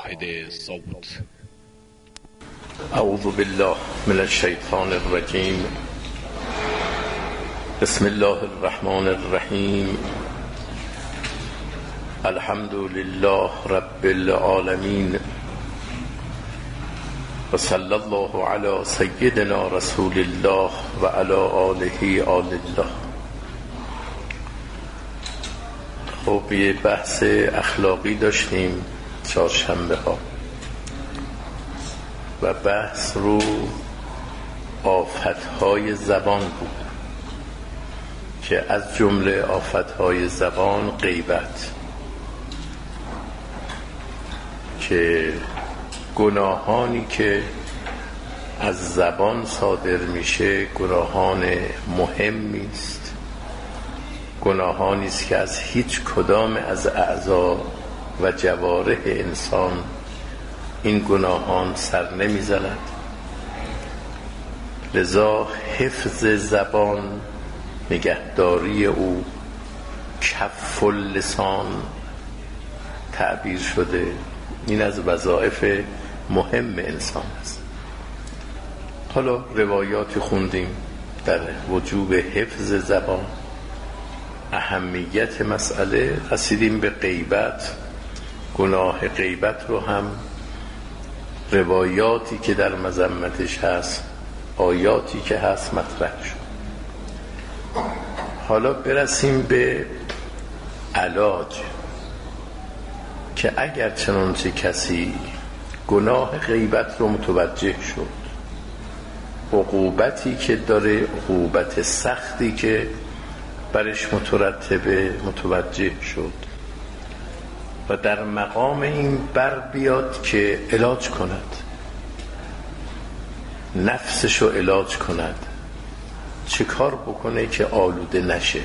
شاهد صوت. اعوذ بالله من الشیطان الرجیم. بسم الله الرحمن الرحیم. الحمد لله رب العالمین و صلی الله علی سیدنا رسول الله و علی آله آل الله. خب یه بحث اخلاقی داشتیم چهارشنبه ها و بحث رو آفتهای زبان بود که از جمله آفتهای زبان غیبت، که گناهانی که از زبان صادر میشه گناهان مهمی است، گناهانی است که از هیچ کدام از اعضا و جوارح انسان این گناهان سر نمیزند. لذا حفظ زبان، نگهداری او، کف اللسان تعبیر شده، این از وظایف مهم انسان است. حالا روایات خوندیم در وجوب حفظ زبان، اهمیت مسئله، رسیدیم به غیبت، گناه غیبت رو هم روایاتی که در مذمتش هست، آیاتی که هست مطرح شد. حالا برسیم به علاج، که اگر چنانچه کسی گناه غیبت رو متوجه شد، عقوبتی که داره، عقوبت سختی که برش مترتبه متوجه شد و در مقام این بر بیاد که علاج کند، نفسشو علاج کند، چه کار بکنه که آلوده نشه،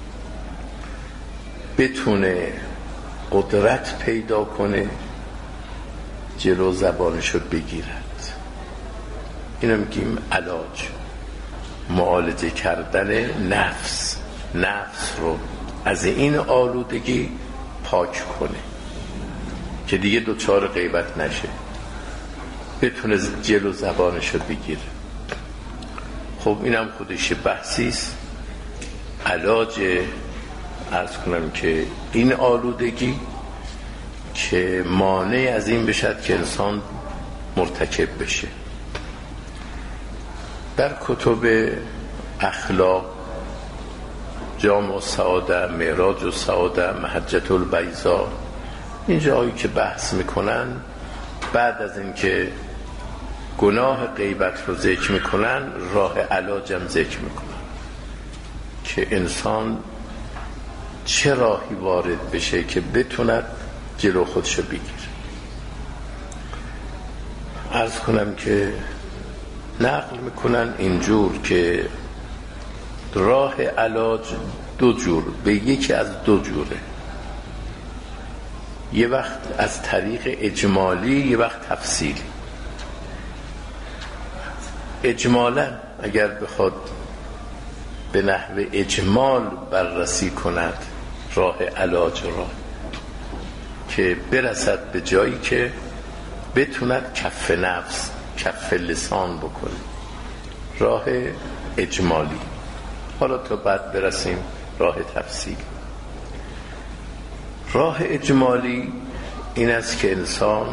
بتونه قدرت پیدا کنه جلو زبانشو بگیرد. اینو میگیم علاج، معالجه کردن نفس رو از این آلودگی پاک کنه که دیگه دوچار غیبت نشه، بتونه جلو زبانشو بگیره. خب اینم خودش بحثیست. علاج عرض کنم که این آلودگی که مانع از این بشد که انسان مرتکب بشه. در کتب اخلاق، جامع السعاده، معراج السعاده، محجة البیضاء، این جایی که بحث میکنن بعد از اینکه گناه غیبت رو ذکر میکنن، راه علاجم ذکر میکنن که انسان چه راهی وارد بشه که بتوند جلو خودشو بگیره. عرض کنم که نقل میکنن اینجور که راه علاج دو جور، به یکی از دو جوره، یه وقت از طریق اجمالی، یه وقت تفصیلی. اجمالا اگر بخواد به نحو اجمال بررسی کند راه علاج را، که برسد به جایی که بتوند کف نفس، کف لسان بکنه، راه اجمالی. حالا تا بعد برسیم راه تفصیل. راه اجمالی این است که انسان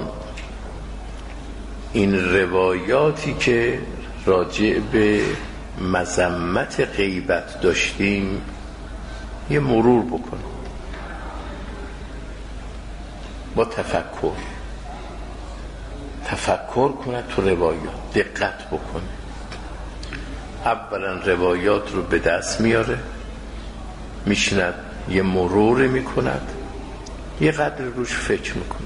این روایاتی که راجع به مذمت غیبت داشتیم یه مرور بکنه با تفکر کنه تو روایات، دقت بکنه. اولا روایات رو به دست میاره، میشند، یه مرور میکند، یه قدر روش فکر میکند.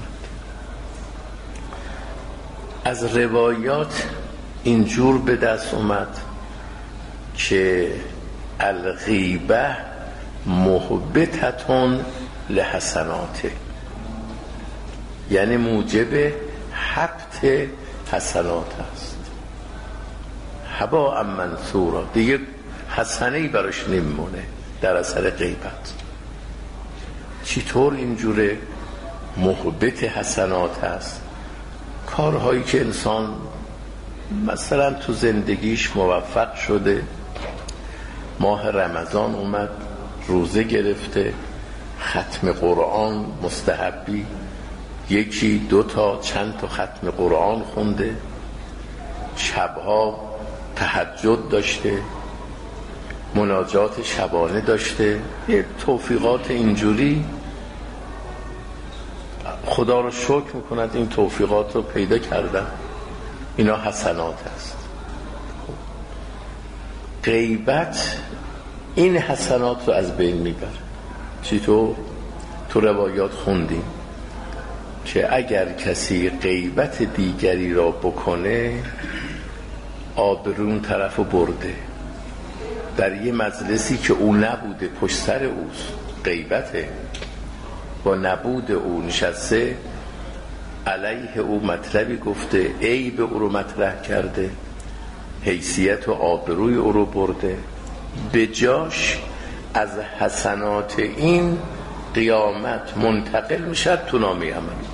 از روایات اینجور به دست اومد که الغیبه محبطتون لحسناته، یعنی موجب حبط حسنات است. هبا منثورا، دیگه حسنه‌ای براش نمیمونه در اثر غیبت. چطور اینجوره؟ محبط حسنات هست، کارهایی که انسان مثلا تو زندگیش موفق شده، ماه رمضان اومد روزه گرفته، ختم قرآن مستحبی، یکی دو تا چند تا ختم قرآن خونده، شبها تهجد داشته، مناجات شبانه داشته، یه توفیقات اینجوری خدا رو شکر میکند این توفیقات رو پیدا کردن. اینا حسنات است. غیبت این حسنات رو از بین میبره. چطور؟ تو روایات خوندیم که اگر کسی غیبت دیگری را بکنه آبرون طرف برده، در یه مجلسی که او نبوده پشت سر اوست، غیبته، با نبود او نشسته، علیه او مطلبی گفته، عیب او رو مطرح کرده، حیثیت و آبروی او رو برده، به جاش از حسنات این قیامت منتقل میشه تو نامه عمل.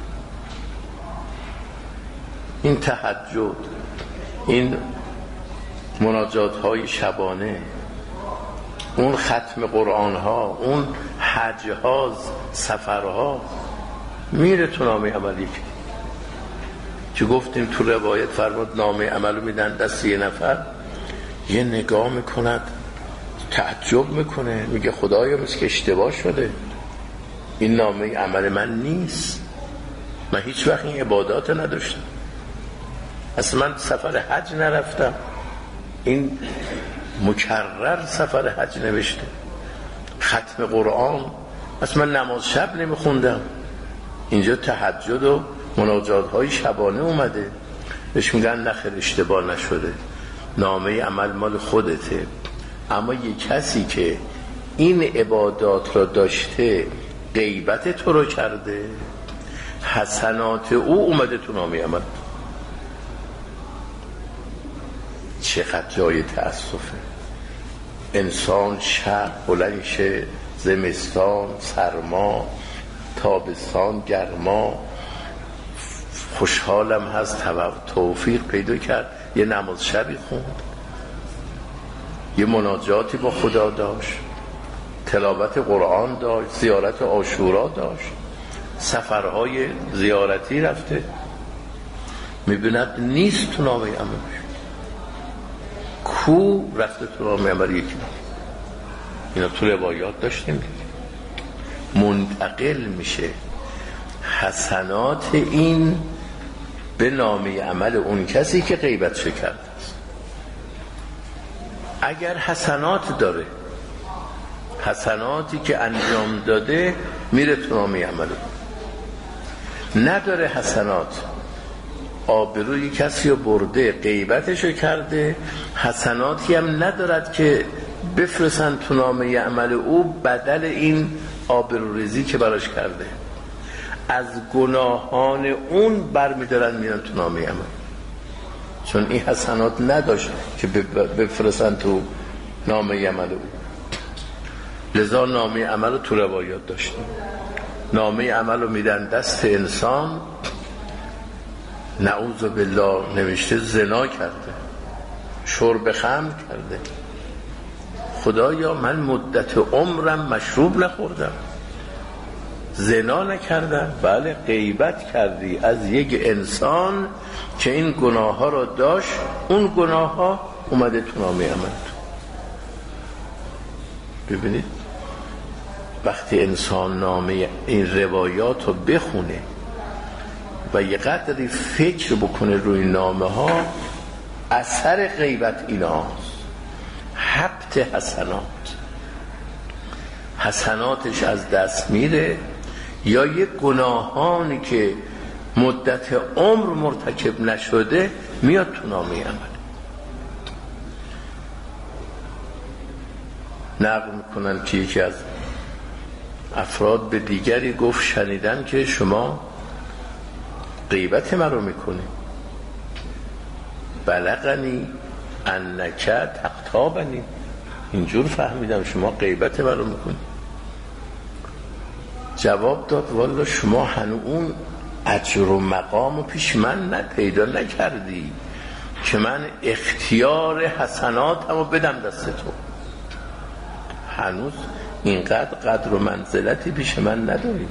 این تهجد، این مناجات های شبانه، اون ختم قرآن ها، اون حج ها، سفرها، میره تو نامه عملی. که گفتیم تو روایت فرمود نامه عملو میدن دست یه نفر، یه نگاه میکند، تعجب میکنه، میگه خدایا مثل که اشتباه شده، این نامه عمل من نیست، من هیچ وقت این عبادات نداشتم، اصلا من سفر حج نرفتم، این مکرر سفر حج نوشته، ختم قرآن، اصلا من نماز شب نمیخوندم، اینجا تهجد و مناجات های شبانه اومده. بهش میگن نخیر اشتباه نشده، نامه عمل مال خودته، اما یه کسی که این عبادات را داشته غیبت تو رو کرده، حسنات او اومده تو نامه عمل. چقدر جای تأسفه. انسان شب بلند شه، زمستان سرما، تابستان گرما، خوشحالم هست، توفیق پیدا کرد، یه نماز شبی خوند، یه مناجاتی با خدا داشت، تلاوت قرآن داشت، زیارت عاشورا داشت، سفرهای زیارتی رفته، میبیند نیست تو نامه عملش. کو رفته تو نامه عمل یکی؟ اینا تو روایات داشتیم دیگه. منتقل میشه حسنات این به نامه عمل اون کسی که غیبت کرده است. اگر حسنات داره، حسناتی که انجام داده میره تو نامه عمل، نداره حسنات، آبروی کسی رو برده، غیبتشو کرده، حسناتی هم ندارد که بفرستن تو نامه عمل او بدل این آبروریزی که براش کرده، از گناهان اون برمیدارن میرن تو نامه عمل، چون این حسنات نداشت که بفرستن تو نامه عمل او. لذا نامه عمل رو تو روایات داشتیم. نامه عمل رو میدن دست انسان، نعوذ بالله نوشته زنا کرده، شرب خمر کرده، خدایا من مدت عمرم مشروب نخوردم، زنا نکردم. بله، غیبت کردی از یک انسان که این گناه ها را داشت، اون گناه ها اومده تو نامه عمل. ببینید وقتی انسان نامه این روایات رو بخونه و یه قدری فکر بکنه روی نامه ها، اثر غیبت ایناست، حبت حسناتش از دست میره، یا یه گناهانی که مدت عمر مرتکب نشده میاد تو نامه عمل. نقل میکنن که یکی از افراد به دیگری گفت شنیدن که شما غیبت من رو میکنی، بلغنی انک تقتابنی، اینجور فهمیدم شما غیبت من رو میکنی. جواب داد والا شما هنو اون اجر و مقام پیش من پیدا نکردی که من اختیار حسناتمو بدم دست تو. هنوز اینقدر قدر و منزلتی پیش من نداری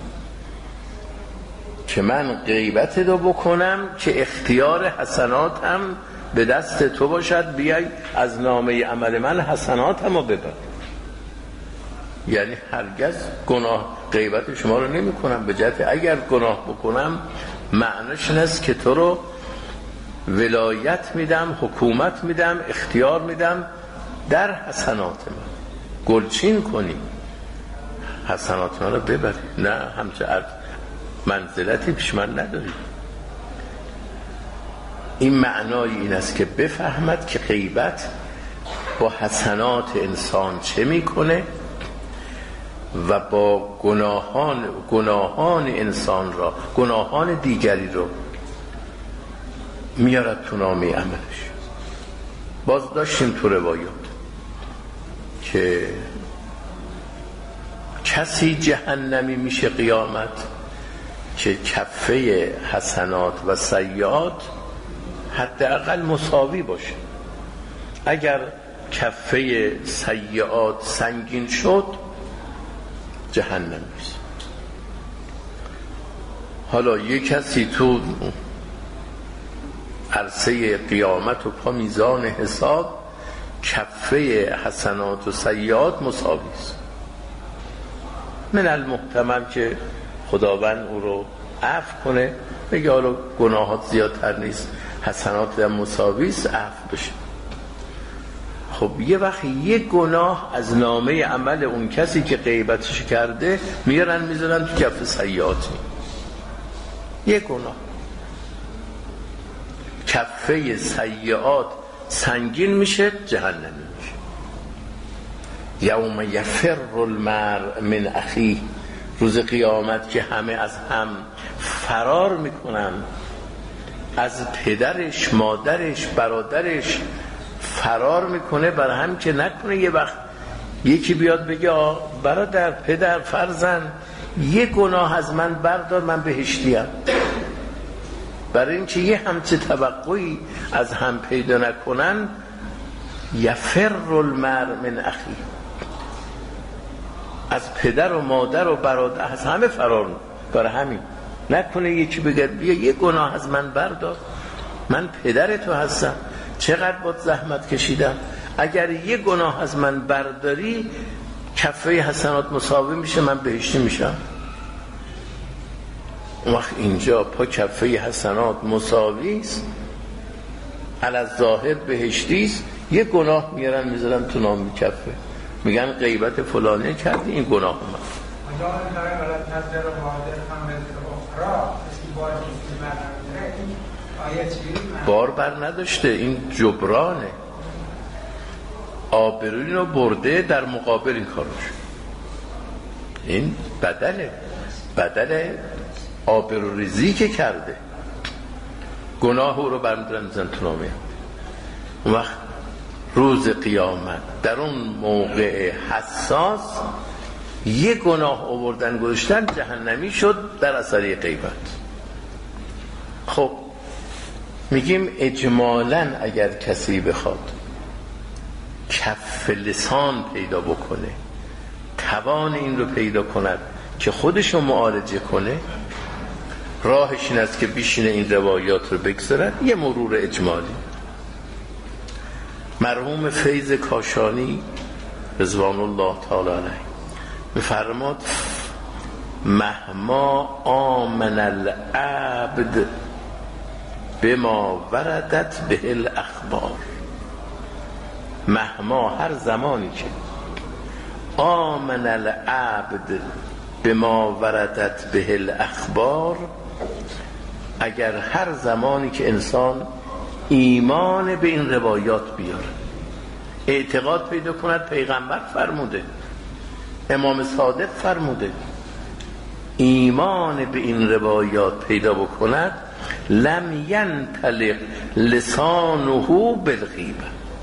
که من غیبت رو بکنم که اختیار حسناتم به دست تو باشد، بیای از نامه عمل من حسناتمو ببر. یعنی هرگز گناه غیبت شما رو نمی کنم، به جهت اگر گناه بکنم معنیش این است که تو رو ولایت میدم، حکومت میدم، اختیار میدم در حسنات من، گلچین کنی حسنات من رو ببری. نه، همچه منزلتی پیش من نداری. این معنای این است که بفهمد که غیبت با حسنات انسان چه میکنه و با گناهان انسان را، گناهان دیگری رو میارد تو نامه عملش. باز داشتیم تو روایات که کسی جهنمی میشه قیامت که کفه حسنات و سیئات حداقل مساوی باشه. اگر کفه سیئات سنگین شد جهنم میشه. حالا یک کسی تو عرصه قیامت و پا میزان حساب کفه حسنات و سیئات مساوی است. من المحتمل که خداوند او رو عفو کنه، بگه حالا گناهات زیادتر نیست، حسنات هم مساوی است، عفو بشه. خب یه وقت یک گناه از نامه عمل اون کسی که غیبتش کرده میارن میذارن تو کف سیئاتی. یک گناه کفه سیئات سنگین میشه، جهنمی میشه. یوم یفر المرء من اخیه، روز قیامت که همه از هم فرار میکنن، از پدرش، مادرش، برادرش فرار میکنه، برای هم که نکنه یه وقت یکی بیاد بگه برادر، پدر، فرزند، یه گناه از من بردار، من بهشتیم. برای اینکه یه همچه توقعی از هم پیدا نکنن، یفر المرء من اخیه، از پدر و مادر و برادر از همه فرار. برای همین نکنه یکی بگه بیا یه گناه از من بردار، من پدر تو هستم، چقدر باید زحمت کشیدم، اگر یه گناه از من برداری کفه حسنات مساوی میشه، من بهشتی میشم. وقت اینجا پا کفه حسنات مساوی است، علی الظاهر بهشتی است، یه گناه میارن میذارن تو نام کفه، میگن غیبت فلانه کردی، این گناه اومد. بار بر نداشته، این جبرانه، آبروی رو برده در مقابل این کارش. این بدل آبروریزی که کرده، گناه او رو برمی‌دارن میزن تو نامه. اون وقت روز قیامت در اون موقع حساس یه گناه آوردن گذاشتن، جهنمی شد در اثر غیبت. خب میگیم اجمالاً اگر کسی بخواد کف لسان پیدا بکنه، توان این رو پیدا کند که خودش رو معالجه کنه، راهش این است که بیشینه این روایات رو بگذارد. یه مرور اجمالی. مرحوم فیض کاشانی رضوان الله تعالی علیه می‌فرماد مهما آمن العبد بما وردت به الاخبار، مهما هر زمانی که آمن العبد بما وردت به الاخبار، اگر هر زمانی که انسان ایمان به این روایات بیاره، اعتقاد پیدا کند پیغمبر فرموده، امام صادق فرموده، ایمان به این روایات پیدا بکند، لم ینطلق لسانه بالغیبه،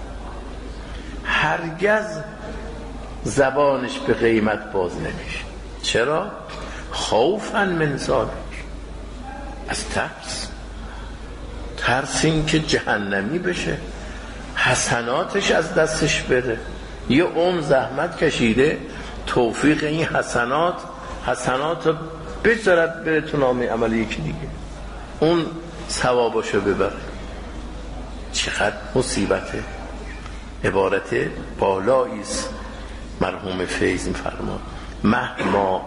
هرگز زبانش به غیبت باز نمیشه. چرا؟ خوفا من ذلک، از ترس این که جهنمی بشه، حسناتش از دستش بره. یه عمر زحمت کشیده توفیق این حسنات رو بذارد بره تو نامه عمل یکی دیگه، اون ثواباشو ببره. چقدر مصیبته. عبارت بالاییست. مرحوم فیض می‌فرماد مهما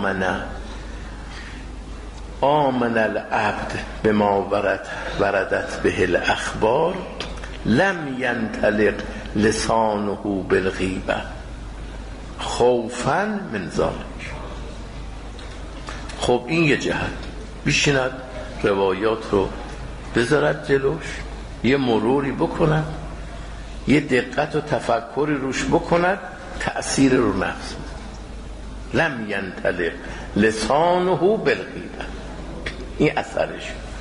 آمن العبد بما وردت به الاخبار لم ینطلق لسانه بالغیبه خوفا من ذلک. خب این یه جهت، بشیند روایات رو بذارد جلوش، یه مروری بکند، یه دقت و تفکری روش بکند، تأثیر رو نفس. لم ینطلق لسانه بالغیبه، این اثرش.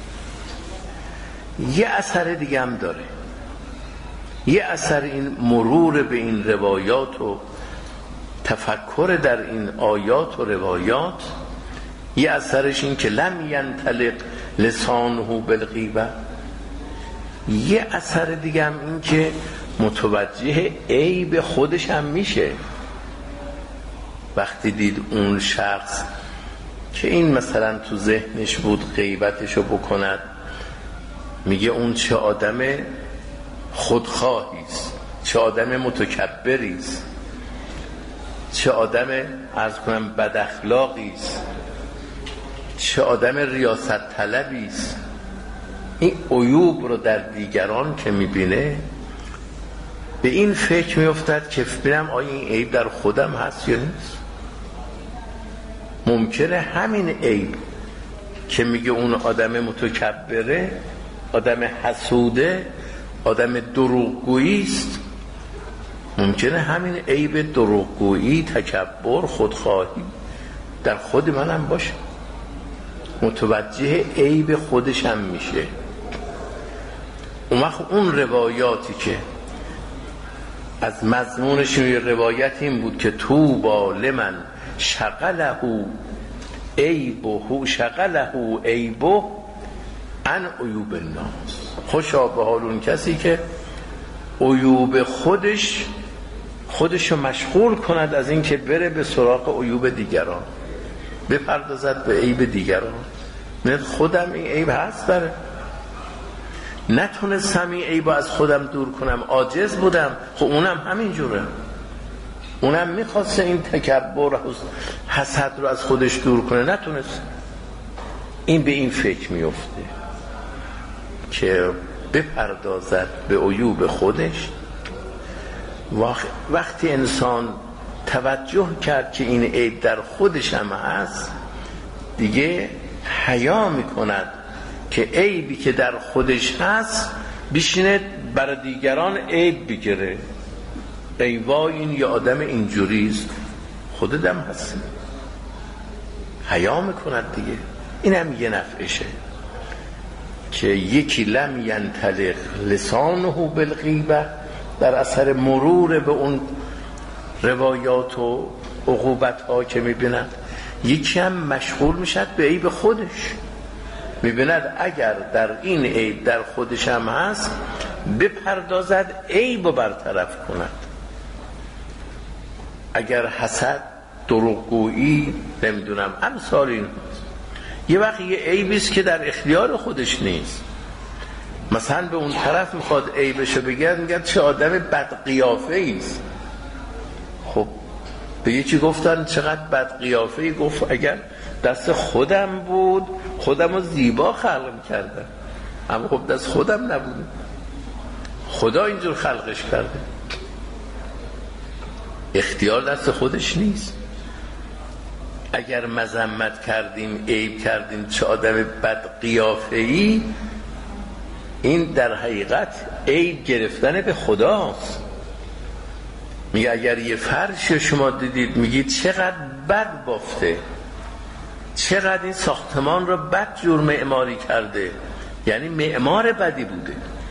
یه اثر دیگه هم داره. یه اثر این مرور به این روایات و تفکر در این آیات و روایات، یه اثرش این که لم ینطلق لسانه بالغیبه. یه اثر دیگه هم این که متوجه عیب خودش هم میشه. وقتی دید اون شخص که این مثلا تو ذهنش بود غیبتشو بکند، میگه اون چه آدم خودخواهیست، چه آدم متکبریست، چه آدم عرض کنم بد اخلاقیست، چه آدم ریاست طلبیست. این عیوب رو در دیگران که میبینه به این فکر میافتد که ببینم آیا این عیب در خودم هست یا نیست. ممکنه همین عیب که میگه اون آدم متکبره، آدم حسوده، آدم دروغگوییست، ممکنه همین عیب دروغگویی، تکبر، خودخواهی در خود منم باشه. متوجه عیب خودشم میشه. اون روایاتی که از مضمونش یه روایت این بود که توبا لمن شغله عیبه عن عیوب الناس. خوشا به حال اون کسی که عیوب خودشو مشغول کند از این که بره به سراغ عیوب دیگران، بپردازد به عیب دیگران. نه خودم این عیب هست داره، نتونستم این عیب از خودم دور کنم، عاجز بودم. خب اونم همین جوره، اونم میخواسته این تکبر و حسد رو از خودش دور کنه، نتونست. این به این فکر میفته که بپردازد به عیوب خودش. وقتی انسان توجه کرد که این عیب در خودش هم هست، دیگه حیا میکند که عیبی که در خودش هست بشینه برای دیگران عیب بگیره. ای وای این یه آدم اینجوریست، خودم هستی. حیا میکند دیگه. این هم یه نفعشه که یکی لم ینطلق لسانه بالغیبه، در اثر مرور به اون روایات و عقوبت ها که میبیند. یکی هم مشغول میشد به عیب خودش، میبیند اگر در این عیب در خودش هم هست بپردازد عیب رو برطرف کند. اگر حسد، دروغگویی، نمیدونم امثال این هست. یه وقت یه عیبیست که در اختیار خودش نیست، مثلا به اون طرف میخواد عیبشو بگرد، میگه چه آدم بد قیافه ایست. خب به یکی گفتن چقدر بد قیافه ای، گفت اگر دست خودم بود خودم رو زیبا خلق میکردم، اما خب دست خودم نبود، خدا اینجور خلقش کرده. اختیار دست خودش نیست. اگر مذمت کردیم، عیب کردیم چه آدم بد قیافه ای، این در حقیقت عیب گرفتن به خداست. میگه اگر یه فرش شما دیدید میگید چقدر بد بافته، چقدر این ساختمان رو بد جور معماری کرده، یعنی معمار بدی بوده.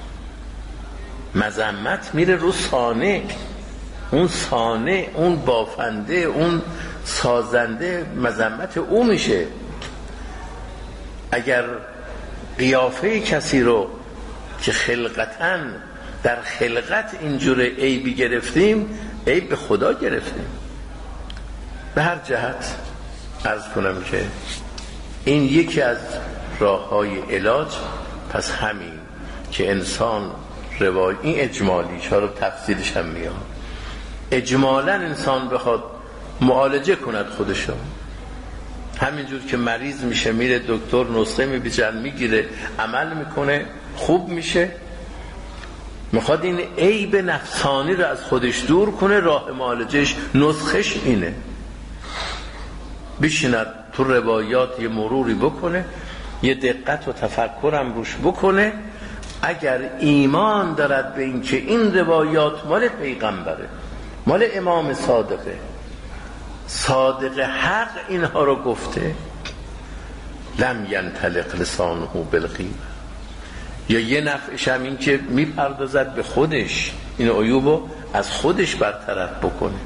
مذمت میره رو صانع، اون صانع، اون بافنده، اون سازنده، مذمت او میشه. اگر قیافه کسی رو که خلقتاً در خلقت اینجور عیبی گرفتیم، عیب به خدا گرفتیم. به هر جهت عرض کنم که این یکی از راه‌های علاج. پس همین که انسان این اجمالی چرا تفصیلش هم میاد، اجمالاً انسان بخواد معالجه کند خودشو، همینجور که مریض میشه میره دکتر نسخه میبیچن میگیره عمل میکنه خوب میشه، میخواد این عیب نفسانی رو از خودش دور کنه. راه معالجهش نسخش اینه، بشیند تو روایات یه مروری بکنه، یه دقت و تفکرم روش بکنه. اگر ایمان دارد به این که این روایات مال پیغمبره، مال امام صادق حق اینها رو گفته، لم ینطلق لسانه بالغیبه. یا یه نفعش هم این که میپردازد به خودش، این عیوبو از خودش برطرف بکنه.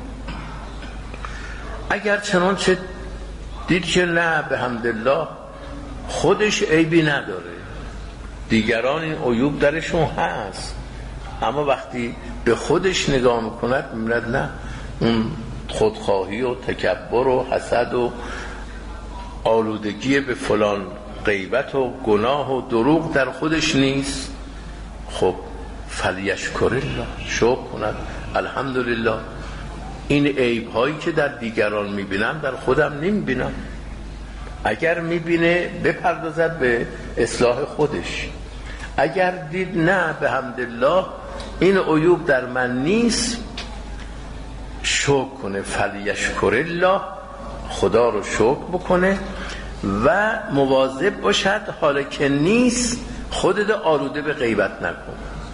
اگر چنانچه دید که نه به حمدالله خودش عیبی نداره، دیگران این عیوب درشون هست، اما وقتی به خودش نگاه میکند میبیند نه، اون خودخواهی و تکبر و حسد و آلودگی به فلان غیبت و گناه و دروغ در خودش نیست. خب فلیشکر الله، شکر کند، الحمدلله این عیب هایی که در دیگران میبینم در خودم نمیبینم. اگر میبینه بپردازد به اصلاح خودش، اگر دید نه به حمدالله این عیوب در من نیست، شکر کنه، فلیشکر الله، خدا رو شکر بکنه و مواظب باشد حالا که نیست خودت آلوده به غیبت نکن.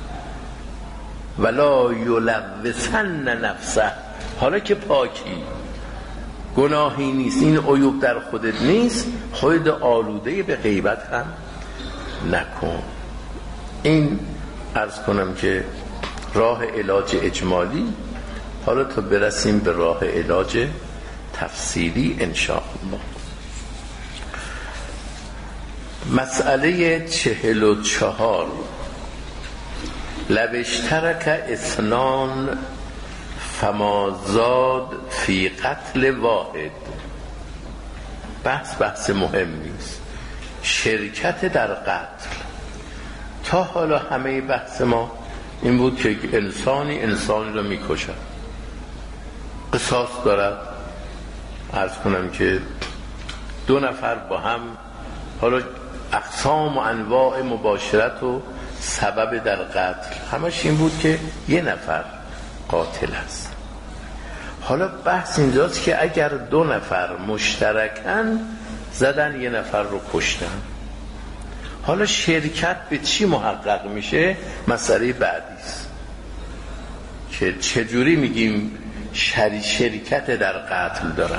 ولا یلوثن نفسه، حالا که پاکی گناهی نیست، این عیوب در خودت نیست، خودت آلوده به غیبت هم نکن. این عرض کنم که راه علاج اجمالی. حالا تا برسیم به راه علاج تفصیلی انشاءالله. مسئله 44 لبشترک اثنان فمازاد فی قتل واحد. بحث مهمی است. شرکت در قتل. تا حالا همه بحث ما این بود که انسانی رو میکشد، قصاص دارد. عرض کنم که دو نفر با هم، حالا اقسام و انواع مباشرت و سبب در قتل همش این بود که یه نفر قاتل است. حالا بحث اینجاست که اگر دو نفر مشترکن زدن یه نفر رو کشتن، حالا شرکت به چی محقق میشه؟ مسئله بعدی است که چجوری میگیم شرکت در قتل دارن.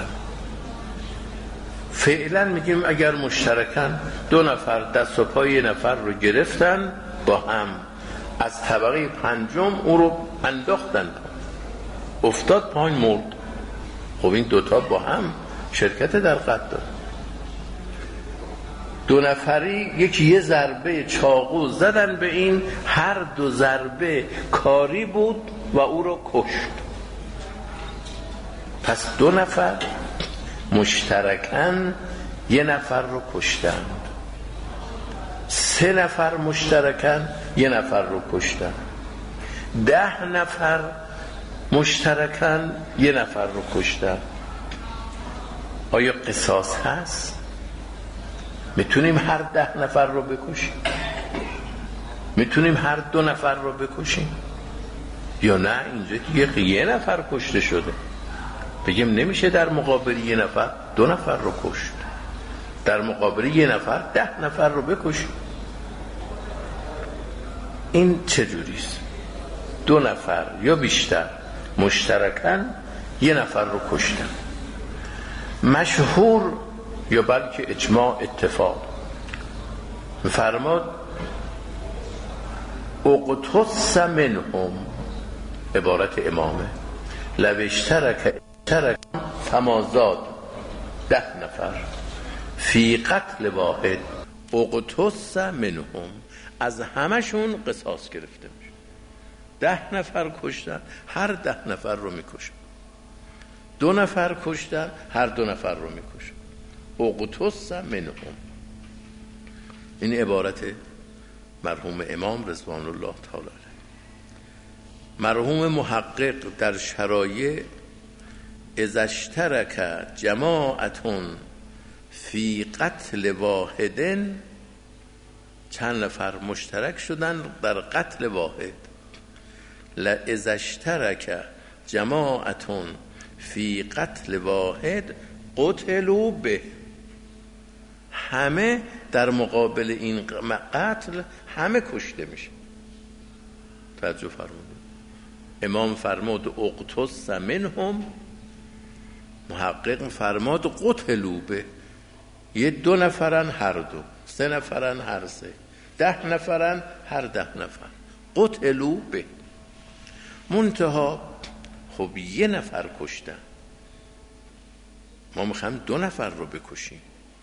فعلا میگیم اگر مشترکن، دو نفر دست و پای یه نفر رو گرفتن با هم، از طبقه پنجم او رو انداختن، افتاد پایین مرد. خب این دوتا با هم شرکت در قتل دارن. دو نفری یکی یه ضربه چاقو زدن به این، هر دو ضربه کاری بود و او رو کشت. پس دو نفر مشترکن یه نفر رو کشتن، سه نفر مشترکن یه نفر رو کشتن، 10 نفر مشترکن یه نفر رو کشتن. آیا قصاص هست؟ میتونیم هر 10 نفر رو بکشیم؟ میتونیم هر 2 نفر رو بکشیم؟ یا نه اینجا دیگه یه نفر کشته شده، بگیم نمیشه در مقابل یه نفر 2 نفر رو کشت، در مقابل یه نفر 10 نفر رو بکشیم. این چجوریست؟ 2 نفر یا بیشتر مشترکن یه نفر رو کشتن. مشهور یا بلکه اجماع اتفاق فرماد اقتص منهم، عبارت امامه، لبشترک فمازاد 10 نفر فی قتل واحد، اقتص منهم، از همشون قصاص گرفته میشه. 10 نفر کشتن، هر 10 نفر رو میکشن. 2 نفر کشتن، هر 2 نفر رو میکشن. اقتص منهم. این عبارت مرحوم امام رضوان الله تعالی علیه. مرحوم محقق در شرایع اذا اشترک جماعتون فی قتل واحد، چند نفر مشترک شدن در قتل واحد. اذا اشترک جماعتون فی قتل واحد قتلوا به، همه در مقابل این قتل همه کشته میشه. توجه فرمودید. امام فرمود اقتص منهم، محقق فرمود قتلوا به. 2 نفرن هر 2، 3 نفرن هر 3، 10 نفرن هر 10 نفر. قتلوا به. منتها خب 1 نفر کشتن، ما میخوایم 2 نفر رو بکشیم.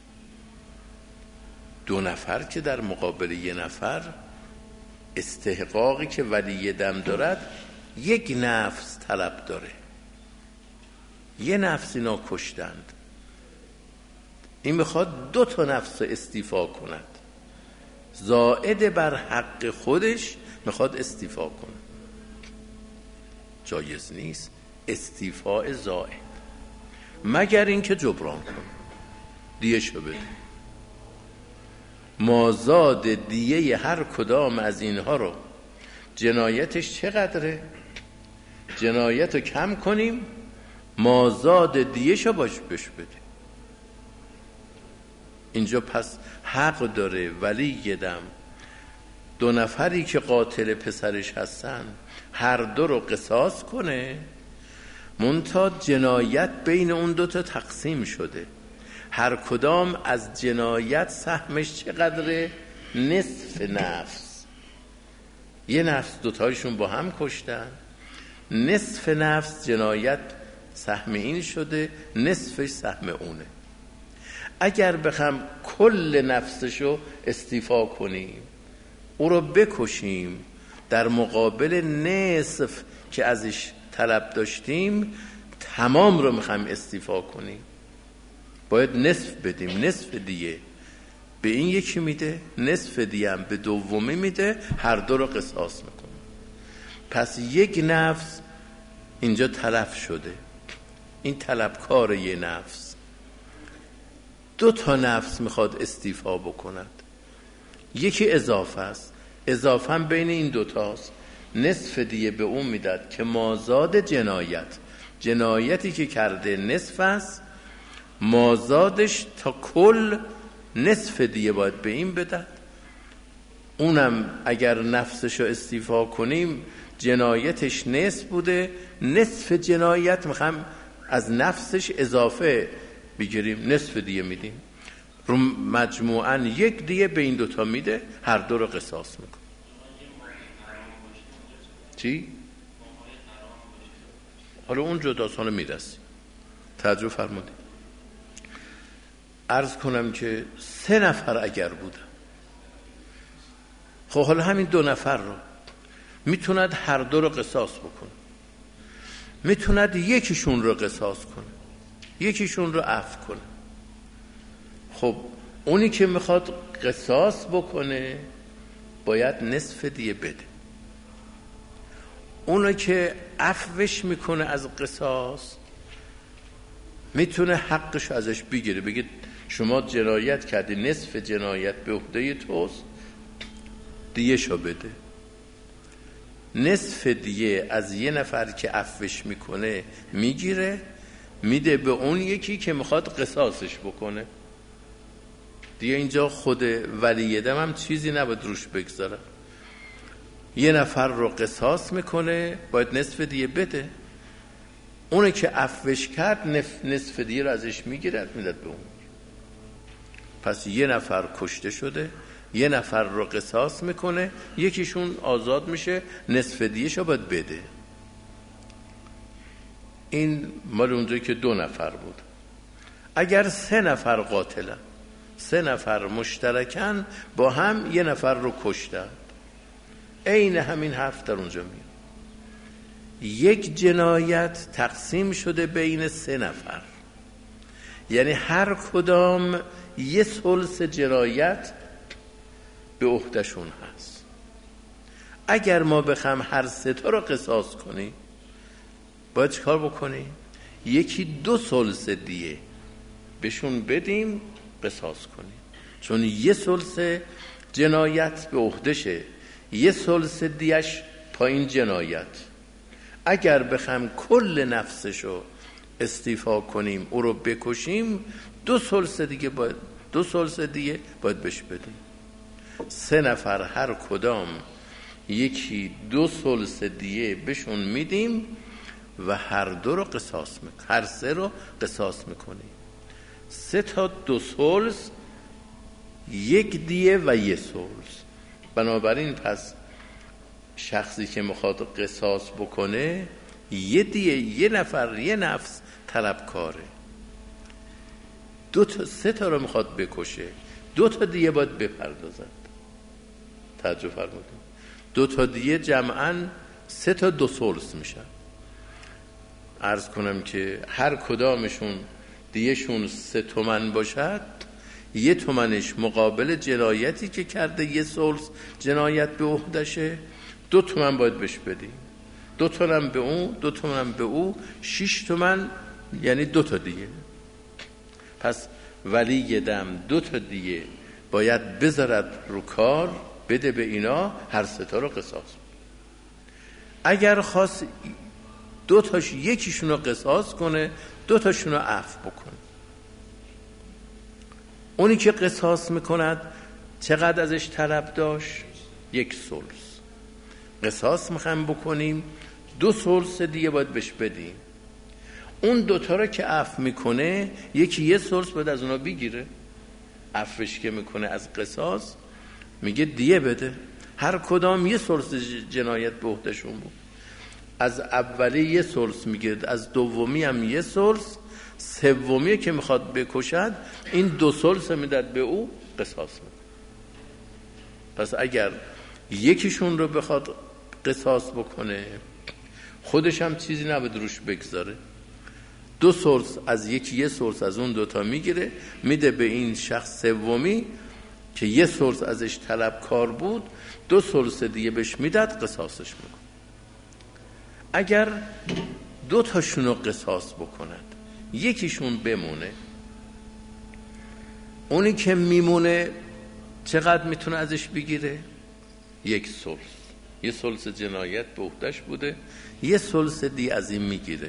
2 نفر که در مقابل 1 نفر استحقاقی که ولی دم دارد 1 نفس طلب داره. 1 نفس اینا کشتند، این میخواد 2 تا نفس استیفا کند، زائد بر حق خودش میخواد استیفا کنه. جایز نیست استیفاء زائد، مگر اینکه جبران کنه، دیه شو بده. مازاد دیه هر کدام از اینها رو، جنایتش چقدره، جنایت رو کم کنیم، مازاد دیه شو بش بده. اینجا پس حق داره ولی دم 2 نفری که قاتل پسرش هستن هر 2 رو قصاص کنه. منتها جنایت بین اون 2 تا تقسیم شده، هر کدام از جنایت سهمش چقدره؟ نصف نفس. 1 نفس 2 تایشون با هم کشتن، نصف نفس جنایت سهم این شده، نصفش سهم اونه. اگر بخوام کل نفسشو استیفا کنیم، او رو بکشیم، در مقابل نصف که ازش طلب داشتیم تمام رو میخوایم استیفا کنیم، باید نصف بدیم. نصف دیه به این یکی میده، نصف دیه هم به دومی میده، هر 2 رو قصاص میکنه. پس 1 نفس اینجا تلف شده، این طلبکار 1 نفس 2 تا نفس میخواد استیفا بکند، یکی اضافه است، اضافه هم بین این 2 تاست. نصف دیه به اون میداد که مازاد جنایتی که کرده نصف است، مازادش تا کل نصف دیه باید به این بدد. اونم اگر نفسشو استیفا کنیم جنایتش نصف بوده، نصف جنایت میخوام از نفسش اضافه بگیریم، نصف دیه میدیم، رو مجموعاً 1 دیه به این 2 تا میده، هر 2 رو قصاص میکنه. چی؟ حالا اون جداسانه میرسیم. توجه فرمودید. عرض کنم که 3 نفر اگر بودن، خب حالا همین 2 نفر رو میتوند هر 2 رو قصاص بکنه، میتوند یکیشون رو قصاص کنه، یکیشون رو عفو کنه. خب اونی که میخواد قصاص بکنه باید نصف دیه بده. اونو که عفوش میکنه از قصاص میتونه حقش ازش بگیره، بگه شما جنایت کردی، نصف جنایت به عهده توست، دیه شو بده. نصف دیه از 1 نفر که عفوش میکنه میگیره، میده به اون یکی که میخواد قصاصش بکنه. دیگه اینجا خود ولی دم هم چیزی نباید روش بگذاره. 1 نفر رو قصاص میکنه، باید نصف دیه بده. اونه که عفوش کرد نصف دیه رو ازش میگیره، میداد به اون. پس 1 نفر کشته شده، 1 نفر رو قصاص میکنه، یکیشون آزاد میشه، نصف دیهش رو باید بده. این مال اونجایی که 2 نفر بود. اگر 3 نفر قاتلن، 3 نفر مشترکن با هم 1 نفر رو کشتن. عین همین حرف در اونجا میاد. یک جنایت تقسیم شده بین 3 نفر، یعنی هر کدام 1/3 جنایت به عهدهشون هست. اگر ما بخوام هر 3 تا رو قصاص کنیم، باید چیکار بکنیم؟ یکی 2/3 دیه بهشون بدیم قصاص کنیم، چون 1/3 جنایت به عهدشه، 1/3 دیش پایین جنایت. اگر بخوام کل نفسشو استیفا کنیم، او رو بکشیم، 2/3 دیگه باید 2/3 دیگه باید بهش بدیم. 3 نفر هر کدام یکی 2/3 دیگه بهشون میدیم و هر دو رو قصاص میکنیم، هر 3 رو قصاص میکنیم. 3 تا 2/3 1 دیه و 1/3. بنابراین پس شخصی که میخواد قصاص بکنه 1 دیه، 1 نفر، 1 نفس طلبکاره. 3 تا رو میخواد بکشه، 2 تا دیه باید بپردازد. توجه فرمودید؟ 2 تا دیه جمعاً 3 تا 2/3 میشن. عرض کنم که هر کدامشون دیهشون 3 تومن باشد، 1 تومنش مقابل جنایتی که کرده 1/3 جنایت به عهدشه، 2 تومن باید بهش بدیم. 2 تومن به اون، 2 تومن به او، 6 تومن، یعنی 2 تا دیگه. پس ولی دم 2 تا دیگه باید بذارد رو کار، بده به اینا، هر 3 تا رو قصاص. اگر خواست 2 تاش یکیشون رو قصاص کنه، 2 تاشون رو عفو بکنه. اونی که قصاص میکند چقدر ازش طلب داشت؟ 1/3. قصاص میخوایم بکنیم، 2/3 دیگه باید بهش بدیم. اون 2 تا رو که عفو میکنه، یکی 1/3 باید از اونا بگیره. عفوش که میکنه از قصاص، میگه دیه بده. هر کدام 1/3 جنایت به عهدهشون بود. از اولی 1/3 میگه، از دومی هم 1/3، سومی که میخواد بکشد این 2/3 میداد به او، قصاص میکنه. پس اگر یکیشون رو بخواد قصاص بکنه، خودش هم چیزی نباید روش بگذاره. 2/3 از یکی، 1/3 از اون 2 تا میگیره، میده به این شخص سومی که 1/3 ازش طلبکار بود، 2/3 دیگه بهش میداد، قصاصش میکنه. اگر 2 تاشون رو قصاص بکند، یکیشون بمونه، اونی که میمونه چقدر میتونه ازش بگیره؟ 1/3. 1/3 جنایت به عهدهش بوده، 1/3 دیگه از این میگیره.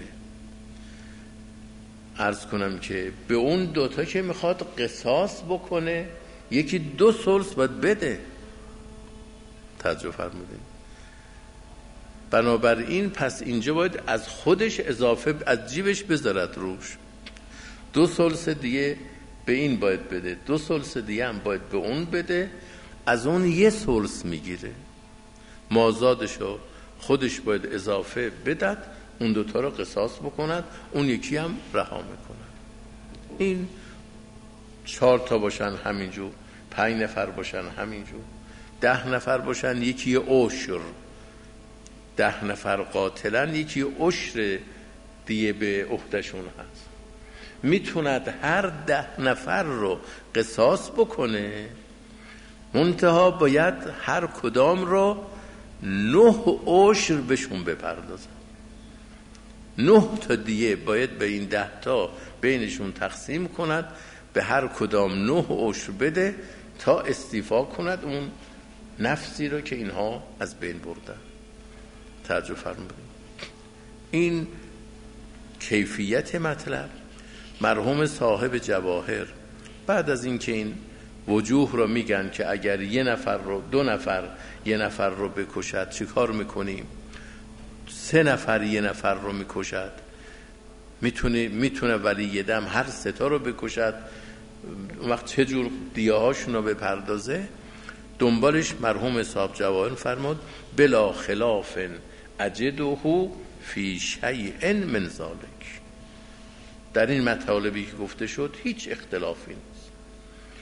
عرض کنم که به اون 2 تا که میخواد قصاص بکنه، یکی 2/3 باید بده. توجه فرمودین؟ بنابراین پس اینجا باید از خودش اضافه از جیبش بذارد روش. 2/3 دیگه به این باید بده، 2/3 دیگه هم باید به اون بده، از اون 1/3 میگیره. مازادشو خودش باید اضافه بدد، اون 2 تا رو قصاص بکند، اون یکی هم رها میکند. این 4 تا باشن همینجور، 5 نفر باشن همینجور، 10 نفر باشن یکی عشر، 10 نفر قاتلن یکی عشر دیه به عهدهشون هست. میتوند هر 10 نفر رو قصاص بکنه، منتها باید هر کدام رو 9 عشر بهشون بپردازن. 9 تا دیه باید به این 10 تا بینشون تقسیم کند، به هر کدام 9 عشر بده تا استیفا کند اون نفسی رو که اینها از بین بردن. توجه فرمایید. این کیفیت مطلب. مرحوم صاحب جواهر بعد از اینکه این وجوه رو میگن که اگر 1 نفر رو 2 نفر 1 نفر رو بکشد چی کار میکنیم، 3 نفر 1 نفر رو میکشد، میتونه ولی دم هر 3 تا رو بکشد، اون وقت چه جور دیه هاشون رو بپردازه. دنبالش مرحوم صاحب جواهر فرمود بلا خلاف اجده فی شیء من ذلک. در این مطالبی که گفته شد هیچ اختلافی نیست.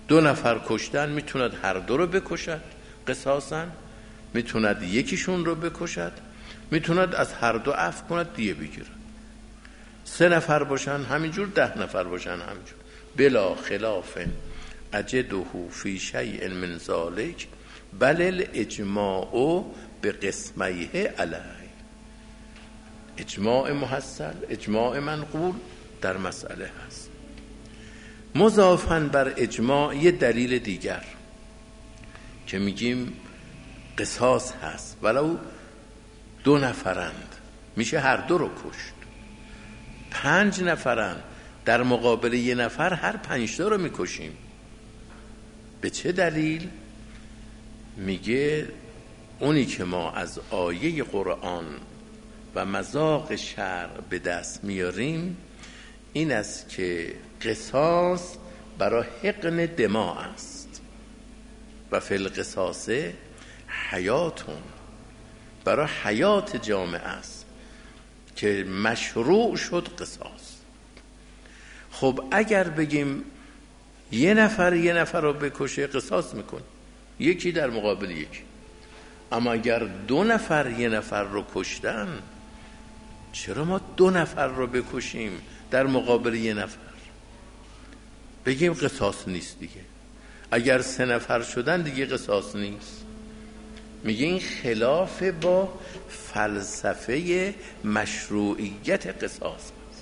2 نفر کشتن، میتوند هر دو رو بکشد قصاصاً، میتوند یکیشون رو بکشد، میتوند از هر دو عفو کند دیه بگیرد. 3 نفر باشن همینجور، 10 نفر باشن همینجور. بلا خلاف اجده فی شیء من ذلک بل الاجماع بقسمیه علیه. اجماع محصل، اجماع منقول در مسئله هست. مضافاً بر اجماع یه دلیل دیگر که میگیم قصاص هست ولو 2 نفرند، میشه هر دو رو کشت. 5 نفرند، در مقابل 1 نفر هر 5 تا رو میکشیم. به چه دلیل؟ میگه اونی که ما از آیه قرآن و مذاق شرع به دست میاریم این است که قصاص برای حقن دماء است و فی القصاص حیاتون، برای حیات جامعه است که مشروع شد قصاص. خب اگر بگیم 1 نفر رو بکشه قصاص میکن، یکی در مقابل یکی. اما اگر 2 نفر 1 نفر رو کشتن، چرا ما 2 نفر رو بکشیم در مقابل 1 نفر؟ بگیم قصاص نیست دیگه. اگر 3 نفر شدن دیگه قصاص نیست. میگه این خلاف با فلسفه مشروعیت قصاص است.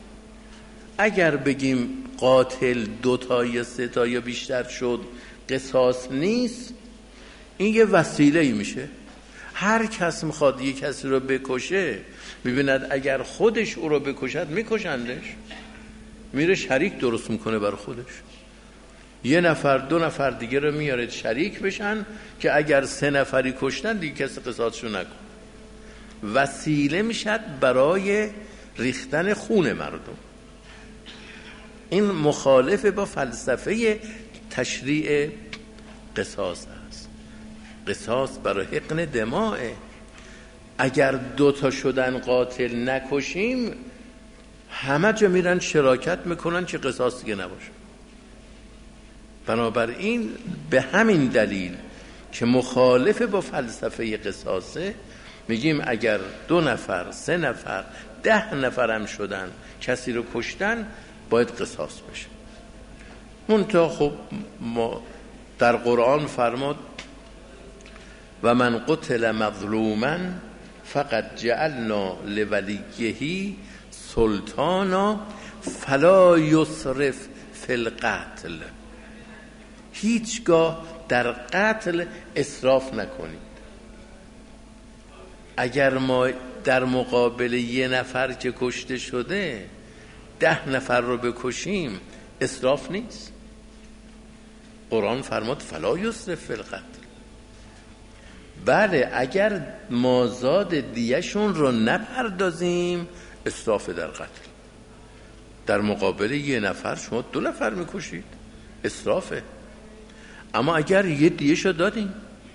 اگر بگیم قاتل 2 تا یا 3 تا یا بیشتر شد قصاص نیست، این یه وسیله‌ای میشه. هر کس میخواد یک کسی رو بکشه، میبیند اگر خودش او رو بکشد میکشندش، میره شریک درست میکنه برای خودش. 1 نفر 2 نفر دیگه رو میاره شریک بشن که اگر 3 نفری کشتن دیگه کسی قصاصشو نکن. وسیله میشد برای ریختن خون مردم. این مخالف با فلسفه تشریع قصاص است. قصاص برای حقن دماء. اگر 2 تا شدن قاتل نکشیم، همه جا میرن شراکت میکنن که قصاص دیگه نباشه. بنابراین به همین دلیل که مخالف با فلسفه قصاصه، میگیم اگر 2 نفر 3 نفر 10 نفر هم شدن کسی رو کشتن باید قصاص بشه. منتها خب ما در قرآن فرمود و من قتل مظلوما فقد جعلنا لولیه سلطانا فلا یسرف فی القتل. هیچگاه در قتل اسراف نکنید. اگر ما در مقابل 1 نفر که کشته شده 10 نفر رو بکشیم اسراف نیست. قرآن فرمود فلا یسرف فی القتل. بله اگر مازاد دیهشون رو نپردازیم اسراف در قتل. در مقابل 1 نفر شما 2 نفر میکشید اسرافه. اما اگر یه دیهشو دادیم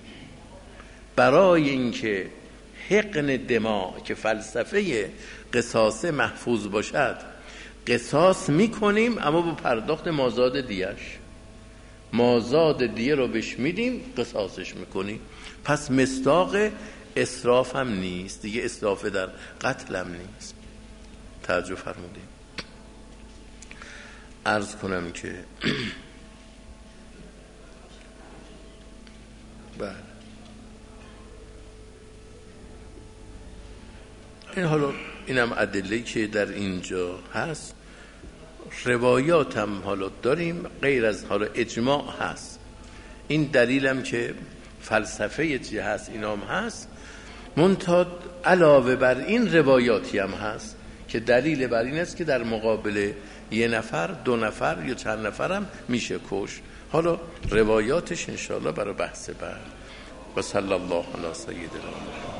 برای اینکه حقن دماء که فلسفه قصاص محفوظ باشد قصاص میکنیم، اما با پرداخت مازاد دیهش. مازاد دیه رو بهش میدیم قصاصش میکنیم. پس مصداق اسراف هم نیست دیگه، اسراف در قتل هم نیست. توجه فرمودیم. عرض کنم که بله این حالا اینم ادله‌ای که در اینجا هست. روایات هم حالا داریم غیر از حالا اجماع هست. این دلیلم که فلسفه چی هست اینام هست. منتها علاوه بر این روایاتی هم هست که دلیل بر این است که در مقابل 1 نفر 2 نفر یا چند نفر هم میشه کش. حالا روایاتش انشاءالله برای بحث بعد. و صلی الله علی سیدنا محمد.